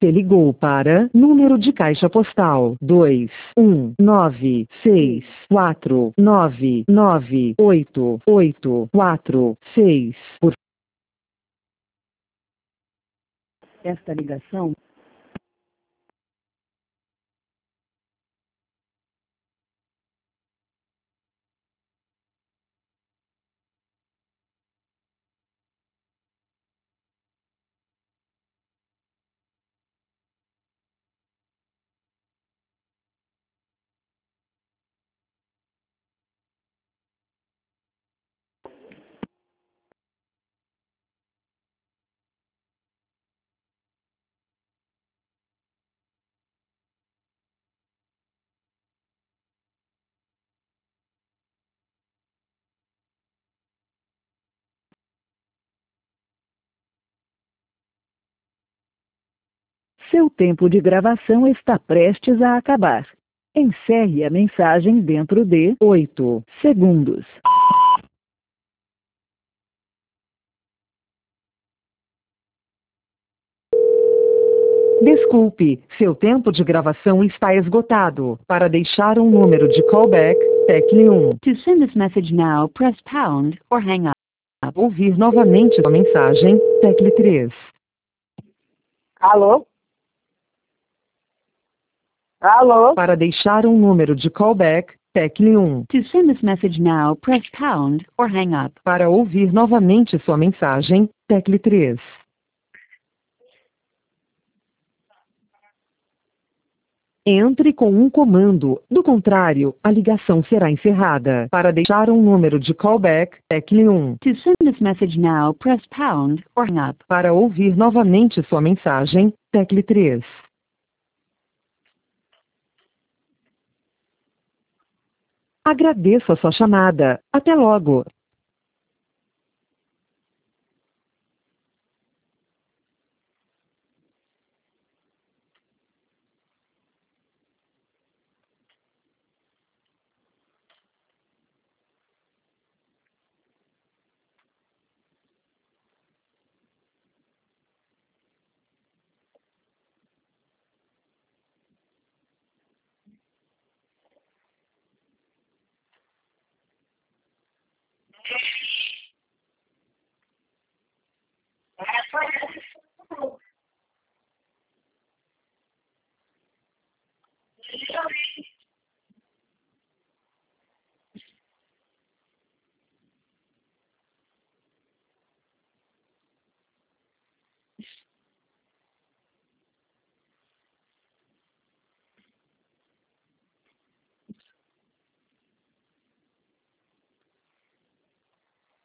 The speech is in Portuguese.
Você ligou para número de caixa postal 21964998846. Esta ligação Seu tempo de gravação está prestes a acabar. Encerre a mensagem dentro de 8 segundos. Desculpe, seu tempo de gravação está esgotado. Para deixar um número de callback, tecle 1. To send this message now, press pound or hang up. Ouvir novamente a mensagem, tecle 3. Alô? Alô? Para deixar um número de callback, tecle 1. To send this message now, press pound or hang up. Para ouvir novamente sua mensagem, tecle 3. Entre com um comando, do contrário, a ligação será encerrada. Para deixar um número de callback, tecle 1. To send this message now, press pound or hang up. Para ouvir novamente sua mensagem, tecle 3. Agradeço a sua chamada. Até logo.